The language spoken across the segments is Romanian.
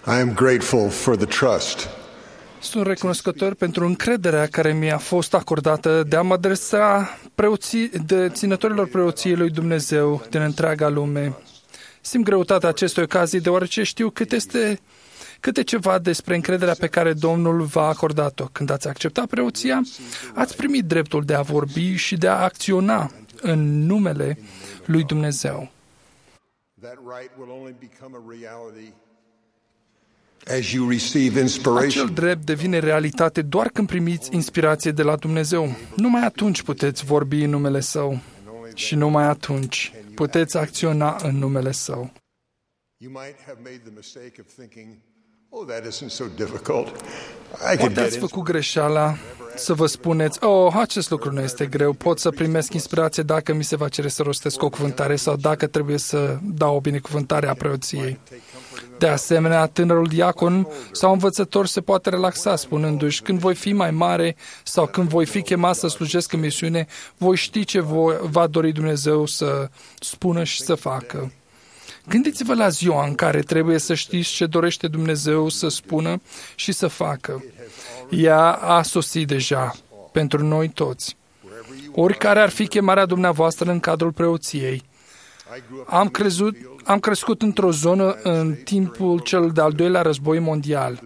I am grateful for the trust Sunt recunoscător pentru încrederea care mi-a fost acordată de a mă adresa ținătorilor preoției lui Dumnezeu din întreaga lume. Simt greutatea acestei ocazii deoarece știu câte ceva despre încrederea pe care Domnul v-a acordat-o. Când ați acceptat preoția, ați primit dreptul de a vorbi și de a acționa în numele lui Dumnezeu. That right will only become a reality as you receive inspiration. Acel drept devine realitate doar când primiți inspirație de la Dumnezeu. Numai atunci puteți vorbi în numele Său și numai atunci puteți acționa în numele Său. You might have made the mistake of thinking, oh, that isn't so difficult. I could Poate get ați făcut greșeala să vă spuneți, acest lucru nu este greu, pot să primesc inspirație dacă mi se va cere să rostesc o cuvântare sau dacă trebuie să dau o binecuvântare a preoției. De asemenea, tânărul diacon sau învățător se poate relaxa spunându-și, când voi fi mai mare sau când voi fi chemat să slujesc în misiune, voi ști ce va dori Dumnezeu să spună și să facă. Gândiți-vă la ziua în care trebuie să știți ce dorește Dumnezeu să spună și să facă. Ea a sosit deja pentru noi toți. Oricare ar fi chemarea dumneavoastră în cadrul preoției. Am crescut într-o zonă în timpul cel de-al doilea război mondial,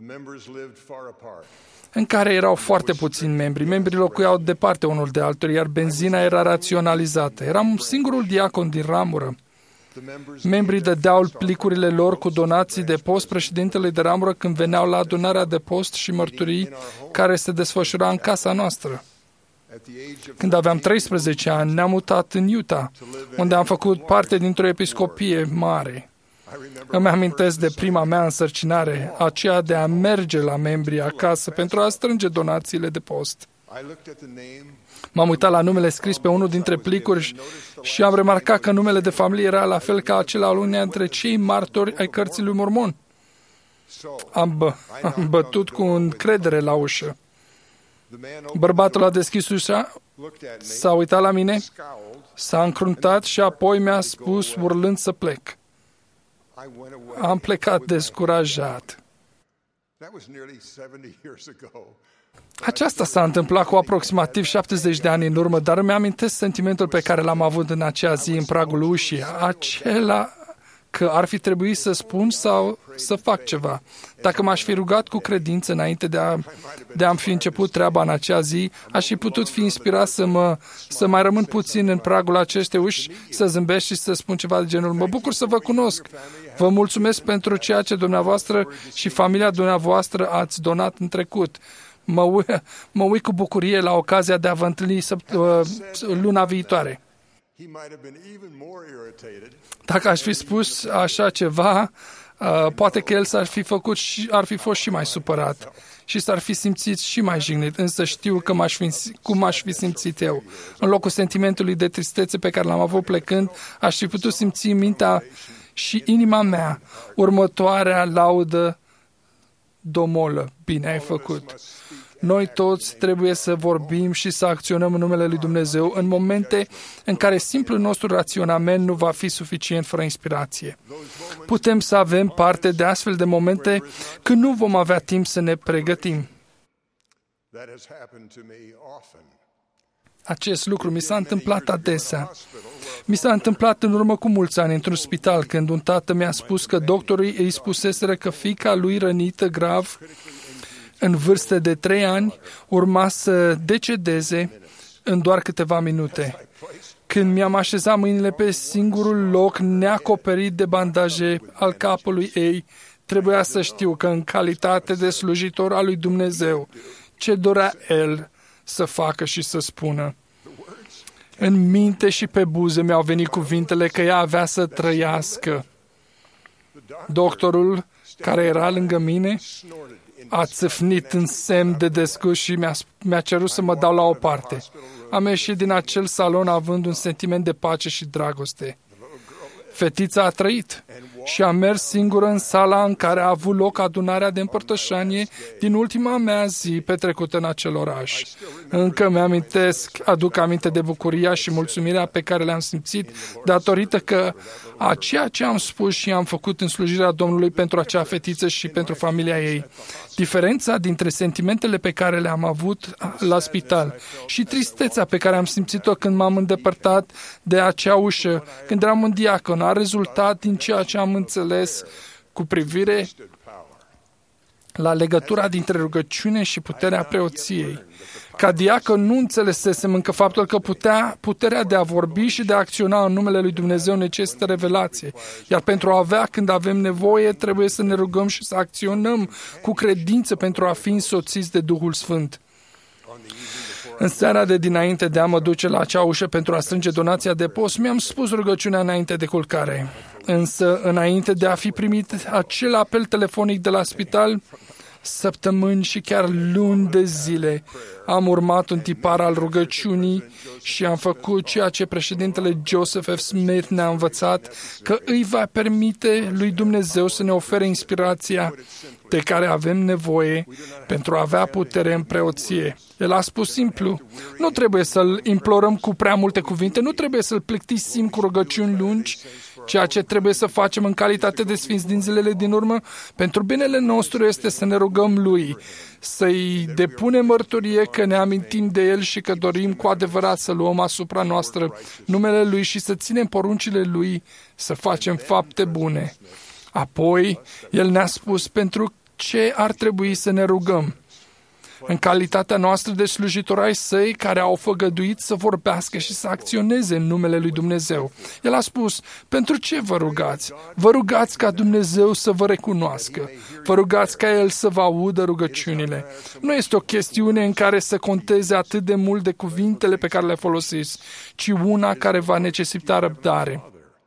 în care erau foarte puțini membri. Membrii locuiau departe unul de altul, iar benzina era raționalizată. Eram singurul diacon din ramură. Membrii dădeau plicurile lor cu donații de post președintelui de ramură când veneau la adunarea de post și mărturii care se desfășura în casa noastră. Când aveam 13 ani, ne-am mutat în Utah, unde am făcut parte dintr-o episcopie mare. Îmi amintesc de prima mea însărcinare, aceea de a merge la membrii acasă pentru a strânge donațiile de post. M-am uitat la numele scris pe unul dintre plicuri și am remarcat că numele de familie era la fel ca acela al uneia dintre cei martori ai cărții lui Mormon. Am bătut cu încredere la ușă. Bărbatul a deschis ușa, s-a uitat la mine, s-a încruntat și apoi mi-a spus urlând să plec. Am plecat descurajat. Aceasta s-a întâmplat cu aproximativ 70 de ani în urmă, dar îmi amintesc sentimentul pe care l-am avut în acea zi în pragul ușii, acela că ar fi trebuit să spun sau să fac ceva. Dacă m-aș fi rugat cu credință înainte de a-mi fi început treaba în acea zi, aș fi putut fi inspirat să mai rămân puțin în pragul acestei uși, să zâmbesc și să spun ceva de genul: mă bucur să vă cunosc. Vă mulțumesc pentru ceea ce dumneavoastră și familia dumneavoastră ați donat în trecut. Mă uit cu bucurie la ocazia de a vă întâlni luna viitoare. Dacă aș fi spus așa ceva, poate că el ar fi fost și mai supărat și s-ar fi simțit și mai jignit, însă știu că cum aș fi simțit eu. În locul sentimentului de tristețe pe care l-am avut plecând, aș fi putut simți în mintea și inima mea următoarea laudă domolă: bine ai făcut. Noi toți trebuie să vorbim și să acționăm în numele lui Dumnezeu în momente în care simplul nostru raționament nu va fi suficient fără inspirație. Putem să avem parte de astfel de momente când nu vom avea timp să ne pregătim. Acest lucru mi s-a întâmplat adesea. Mi s-a întâmplat în urmă cu mulți ani într-un spital, când un tată mi-a spus că doctorii îi spuseseră că fiica lui rănită grav în vârstă de 3 ani urma să decedeze în doar câteva minute. Când mi-am așezat mâinile pe singurul loc neacoperit de bandaje al capului ei, trebuia să știu că în calitate de slujitor al lui Dumnezeu, ce dorea el să facă și să spună. În minte și pe buze mi-au venit cuvintele că ea avea să trăiască. Doctorul, care era lângă mine, a țâfnit în semn de desgust și mi-a cerut să mă dau la o parte. Am ieșit din acel salon având un sentiment de pace și dragoste. Fetița a trăit și a mers singură în sala în care a avut loc adunarea de împărtășanie din ultima mea zi petrecută în acel oraș. Încă aduc aminte de bucuria și mulțumirea pe care le-am simțit datorită că a ceea ce am spus și am făcut în slujirea Domnului pentru acea fetiță și pentru familia ei. Diferența dintre sentimentele pe care le-am avut la spital și tristețea pe care am simțit-o când m-am îndepărtat de acea ușă, când eram un diacon, a rezultat din ceea ce am înțeles cu privire la legătura dintre rugăciune și puterea preoției. Ca diacon nu înțelesesem încă faptul că puterea de a vorbi și de a acționa în numele lui Dumnezeu necesită revelație. Iar pentru a avea când avem nevoie, trebuie să ne rugăm și să acționăm cu credință pentru a fi însoțiți de Duhul Sfânt. În seara de dinainte de a mă duce la acea ușă pentru a strânge donația de post, mi-am spus rugăciunea înainte de culcare. Însă, înainte de a fi primit acel apel telefonic de la spital, săptămâni și chiar luni de zile am urmat un tipar al rugăciunii și am făcut ceea ce președintele Joseph F. Smith ne-a învățat, că îi va permite lui Dumnezeu să ne ofere inspirația de care avem nevoie pentru a avea putere în preoție. El a spus simplu, nu trebuie să-L implorăm cu prea multe cuvinte, nu trebuie să-L plictisim cu rugăciuni lungi. Ceea ce trebuie să facem în calitate de sfinți din zilele din urmă, pentru binele nostru este să ne rugăm Lui, să-i depunem mărturie că ne amintim de El și că dorim cu adevărat să luăm asupra noastră numele Lui și să ținem poruncile Lui, să facem fapte bune. Apoi, El ne-a spus pentru ce ar trebui să ne rugăm. În calitatea noastră de slujitori ai Săi care au făgăduit să vorbească și să acționeze în numele lui Dumnezeu. El a spus, pentru ce vă rugați? Vă rugați ca Dumnezeu să vă recunoască. Vă rugați ca El să vă audă rugăciunile. Nu este o chestiune în care să conteze atât de mult de cuvintele pe care le folosiți, ci una care va necesita răbdare.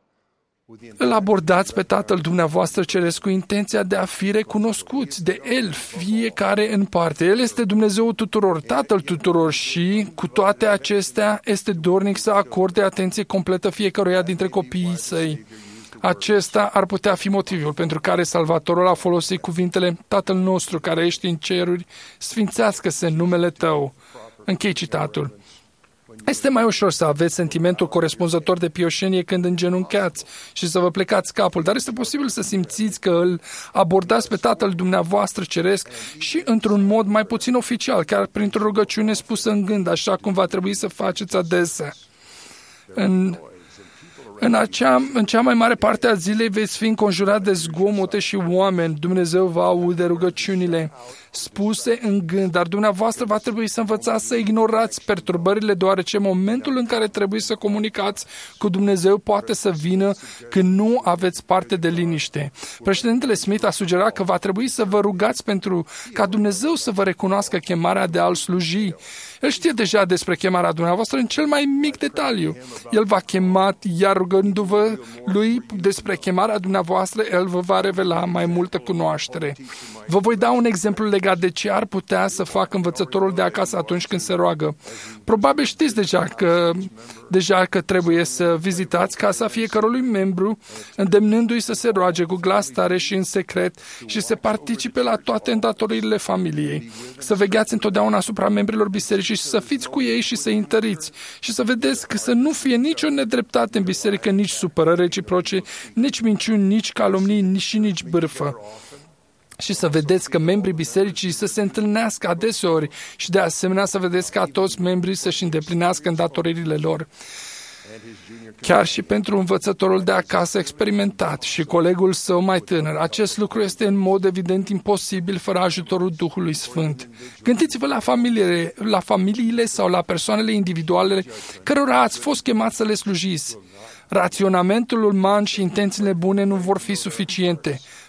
Îl abordați pe Tatăl dumneavoastră ceresc cu intenția de a fi recunoscuți de El, fiecare în parte. El este Dumnezeul tuturor, Tatăl tuturor și, cu toate acestea, este dornic să acorde atenție completă fiecăruia dintre copiii Săi. Acesta ar putea fi motivul pentru care Salvatorul a folosit cuvintele Tatăl nostru care ești în ceruri, sfințească-se numele Tău. Închei citatul. Este mai ușor să aveți sentimentul corespunzător de pioșenie când îngenuncheați și să vă plecați capul, dar este posibil să simțiți că îl abordați pe Tatăl dumneavoastră ceresc și într-un mod mai puțin oficial, chiar printr-o rugăciune spusă în gând, așa cum va trebui să faceți adesea. În cea mai mare parte a zilei veți fi înconjurat de zgomote și oameni. Dumnezeu va aude rugăciunile spuse în gând, dar dumneavoastră va trebui să învățați să ignorați perturbările, deoarece momentul în care trebuie să comunicați cu Dumnezeu poate să vină când nu aveți parte de liniște. Președintele Smith a sugerat că va trebui să vă rugați pentru ca Dumnezeu să vă recunoască chemarea de a-L sluji. El știe deja despre chemarea dumneavoastră în cel mai mic detaliu. El v-a chemat, iar rugându-vă Lui despre chemarea dumneavoastră, El vă va revela mai multă cunoaștere. Vă voi da un exemplu legat de ce ar putea să facă învățătorul de acasă atunci când se roagă. Probabil știți deja că trebuie să vizitați casa fiecărui membru, îndemnându-i să se roage cu glas tare și în secret și să participe la toate îndatoririle familiei. Să vegheați întotdeauna asupra membrilor bisericii și să fiți cu ei și să îi întăriți și să vedeți că să nu fie nicio nedreptate în biserică, nici supărări reciproce, nici minciuni, nici calomnii și nici bârfă. Și să vedeți că membrii bisericii să se întâlnească adeseori și de asemenea să vedeți ca toți membrii să-și îndeplinească îndatoririle lor. Chiar și pentru învățătorul de acasă experimentat și colegul său mai tânăr, acest lucru este în mod evident imposibil fără ajutorul Duhului Sfânt. Gândiți-vă la familiile sau la persoanele individuale cărora ați fost chemați să le slujiți. Raționamentul uman și intențiile bune nu vor fi suficiente.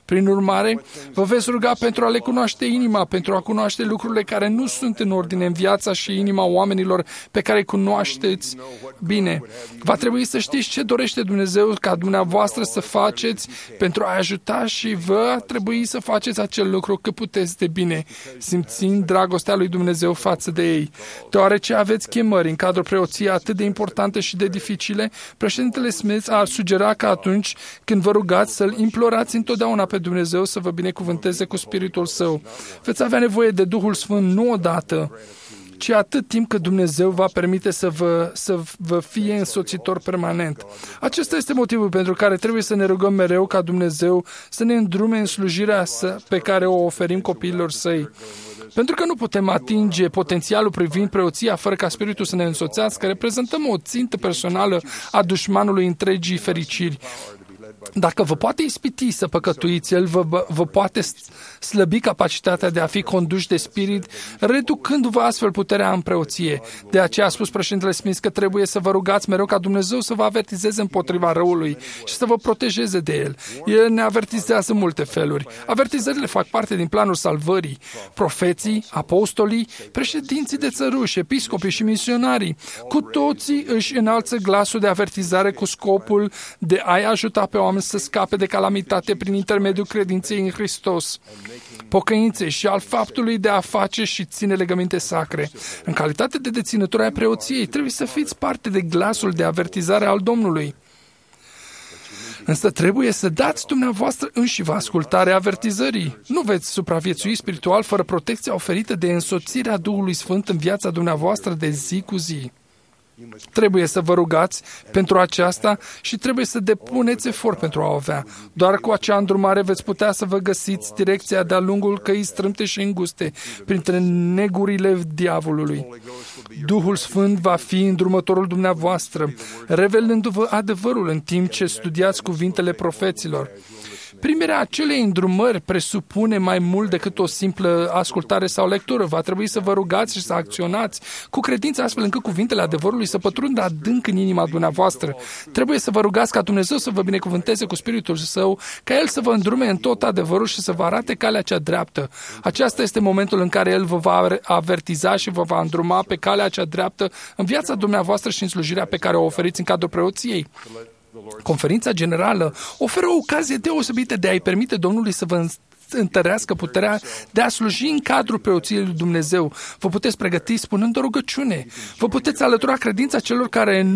Prin urmare, vă veți ruga pentru a le cunoaște inima, pentru a cunoaște lucrurile care nu sunt în ordine în viața și inima oamenilor pe care îi cunoașteți bine. Va trebui să știți ce dorește Dumnezeu ca dumneavoastră să faceți pentru a ajuta și va trebui să faceți acel lucru cât puteți de bine, simțind dragostea lui Dumnezeu față de ei. Deoarece aveți chemări în cadrul preoției atât de importante și de dificile, președintele Smith ar sugera că atunci când vă rugați să-L implorați întotdeauna pe Dumnezeu să vă binecuvânteze cu Spiritul Său. Veți avea nevoie de Duhul Sfânt nu odată, ci atât timp cât Dumnezeu va permite să vă fie însoțitor permanent. Acesta este motivul pentru care trebuie să ne rugăm mereu ca Dumnezeu să ne îndrume în slujirea pe care o oferim copiilor Săi. Pentru că nu putem atinge potențialul privind preoția fără ca Spiritul să ne însoțească, reprezentăm o țintă personală a dușmanului întregii fericiri. Dacă vă poate ispiti să păcătuiți, El vă poate slăbi capacitatea de a fi conduși de Spirit, reducându-vă astfel puterea în preoție. De aceea a spus președintele Smith că trebuie să vă rugați mereu ca Dumnezeu să vă avertizeze împotriva răului și să vă protejeze de El. El ne avertizează în multe feluri. Avertizările fac parte din planul salvării. Profeții, apostolii, președinții de țăruși, episcopii și misionarii, cu toții își înalță glasul de avertizare cu scopul de a-i ajuta pe oameni să scape de calamitate prin intermediul credinței în Hristos, pocăinței și al faptului de a face și ține legăminte sacre. În calitate de deținători ai preoției, trebuie să fiți parte de glasul de avertizare al Domnului. Însă trebuie să dați dumneavoastră înșivă ascultare avertizării. Nu veți supraviețui spiritual fără protecția oferită de însoțirea Duhului Sfânt în viața dumneavoastră de zi cu zi. Trebuie să vă rugați pentru aceasta și trebuie să depuneți efort pentru a o avea. Doar cu acea îndrumare veți putea să vă găsiți direcția de-a lungul căii strâmte și înguste, printre negurile diavolului. Duhul Sfânt va fi îndrumătorul dumneavoastră, revelându-vă adevărul în timp ce studiați cuvintele profeților. Primirea acelei îndrumări presupune mai mult decât o simplă ascultare sau lectură. Va trebui să vă rugați și să acționați cu credință astfel încât cuvintele adevărului să pătrundă adânc în inima dumneavoastră. Trebuie să vă rugați ca Dumnezeu să vă binecuvânteze cu Spiritul Său, ca El să vă îndrume în tot adevărul și să vă arate calea cea dreaptă. Aceasta este momentul în care El vă va avertiza și vă va îndruma pe calea cea dreaptă în viața dumneavoastră și în slujirea pe care o oferiți în cadrul preoției. Conferința Generală oferă o ocazie deosebită de a-i permite Domnului să vă întărească puterea de a sluji în cadrul preoției lui Dumnezeu. Vă puteți pregăti spunând o rugăciune. Vă puteți alătura credința celor care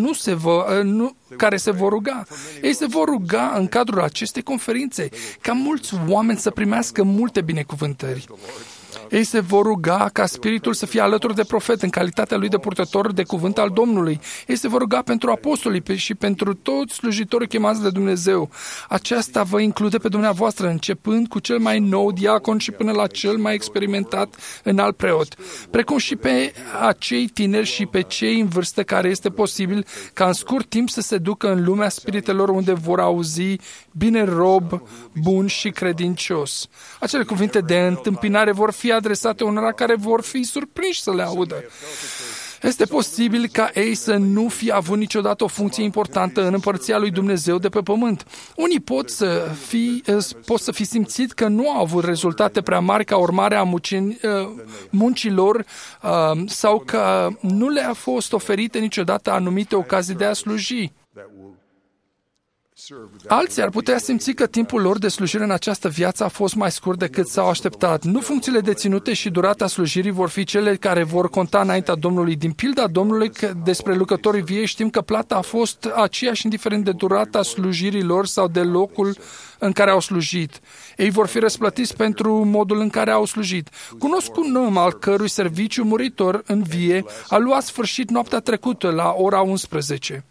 care se vor ruga. Ei se vor ruga în cadrul acestei conferințe ca mulți oameni să primească multe binecuvântări. Ei se vor ruga ca Spiritul să fie alături de profet în calitatea lui de purtător de cuvânt al Domnului. Ei se vor ruga pentru apostolii și pentru toți slujitorii chemați de Dumnezeu. Aceasta vă include pe dumneavoastră, începând cu cel mai nou diacon și până la cel mai experimentat înalt preot, precum și pe acei tineri și pe cei în vârstă care este posibil ca în scurt timp să se ducă în lumea spiritelor unde vor auzi bine rob, bun și credincios. Acele cuvinte de întâmpinare vor fi adresate unora care vor fi surprinși să le audă. Este posibil ca ei să nu fi avut niciodată o funcție importantă în împărăția lui Dumnezeu de pe pământ. Unii pot să fi simțit că nu au avut rezultate prea mari ca urmare a muncilor sau că nu le-a fost oferite niciodată anumite ocazii de a sluji. Alții ar putea simți că timpul lor de slujire în această viață a fost mai scurt decât s-au așteptat. Nu funcțiile deținute și durata slujirii vor fi cele care vor conta înaintea Domnului. Din pilda Domnului despre lucrătorii viei știm că plata a fost aceeași indiferent de durata slujirii lor sau de locul în care au slujit. Ei vor fi răsplătiți pentru modul în care au slujit. Cunosc un om al cărui serviciu muritor în vie a luat sfârșit noaptea trecută la ora 11.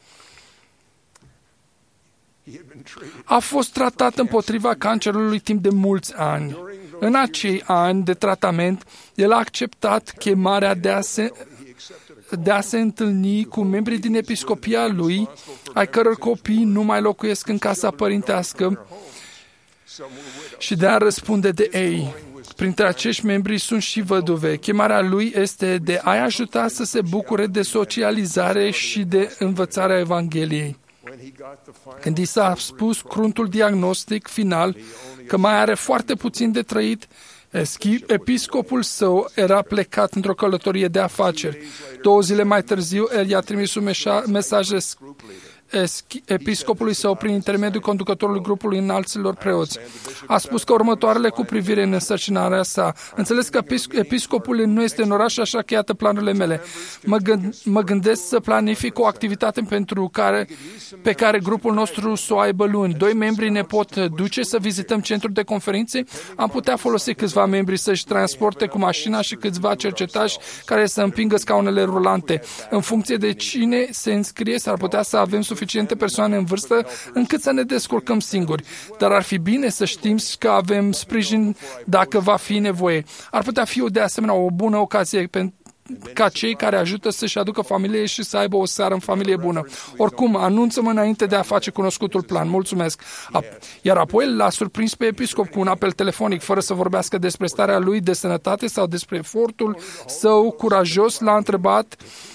A fost tratat împotriva cancerului timp de mulți ani. În acei ani de tratament, el a acceptat chemarea de a se întâlni cu membrii din episcopia lui, ai căror copii nu mai locuiesc în casa părintească, și de a răspunde de ei. Printre acești membri sunt și văduve. Chemarea lui este de a-i ajuta să se bucure de socializare și de învățarea Evangheliei. Când i s-a spus cruntul diagnostic final că mai are foarte puțin de trăit, episcopul său era plecat într-o călătorie de afaceri. 2 zile mai târziu, el i-a trimis un mesaj episcopului său prin intermediul conducătorului grupului înalților preoți. A spus că următoarele cu privire în însărcinarea sa. Înțeles că episcopul nu este în oraș, așa că iată planurile mele. Mă gândesc să planific o activitate pe care grupul nostru să o aibă luni. 2 membri ne pot duce să vizităm centrul de conferințe. Am putea folosi câțiva membri să-și transporte cu mașina și câțiva cercetași care să împingă scaunele rulante. În funcție de cine se înscrie, s-ar putea să avem suficiente persoane în vârstă încât să ne descurcăm singuri. Dar ar fi bine să știm că avem sprijin dacă va fi nevoie. Ar putea fi de asemenea o bună ocazie ca cei care ajută să-și aducă familie și să aibă o seară în familie bună. Oricum, anunță-mă înainte de a face cunoscutul plan. Mulțumesc. Iar apoi l-a surprins pe episcop cu un apel telefonic, fără să vorbească despre starea lui de sănătate sau despre efortul său curajos. L-a întrebat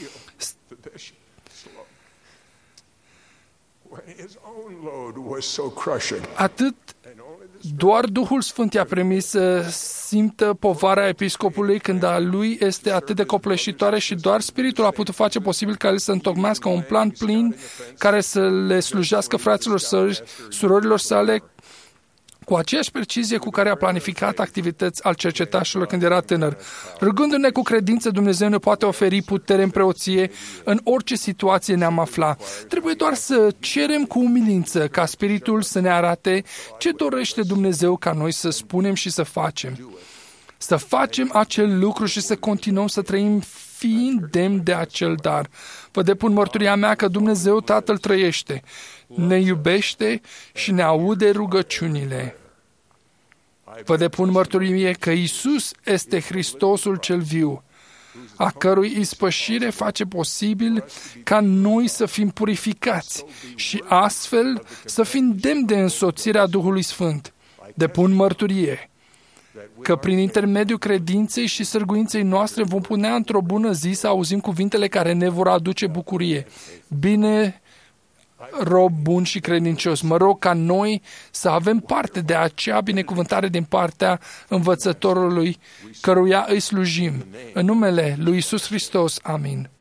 atât doar Duhul Sfânt i-a permis să simtă povara episcopului când a lui este atât de copleșitoare și doar Spiritul a putut face posibil ca el să întocmească un plan plin care să le slujească fraților săi, surorilor sale, cu aceeași precizie cu care a planificat activități al cercetașilor când era tânăr. Rugându-ne cu credință, Dumnezeu ne poate oferi putere în preoție în orice situație ne-am afla. Trebuie doar să cerem cu umilință ca Spiritul să ne arate ce dorește Dumnezeu ca noi să spunem și să facem. Să facem acel lucru și să continuăm să trăim fiind demn de acel dar. Vă depun mărturia mea că Dumnezeu Tatăl trăiește, ne iubește și ne aude rugăciunile. Vă depun mărturie că Iisus este Hristosul cel viu, a cărui ispășire face posibil ca noi să fim purificați și astfel să fim demni de însoțirea Duhului Sfânt. Depun mărturie că prin intermediul credinței și sârguinței noastre vom putea într-o bună zi să auzim cuvintele care ne vor aduce bucurie. Bine, rob bun și credincios, mă rog ca noi să avem parte de acea binecuvântare din partea învățătorului căruia îi slujim. În numele lui Iisus Hristos. Amin.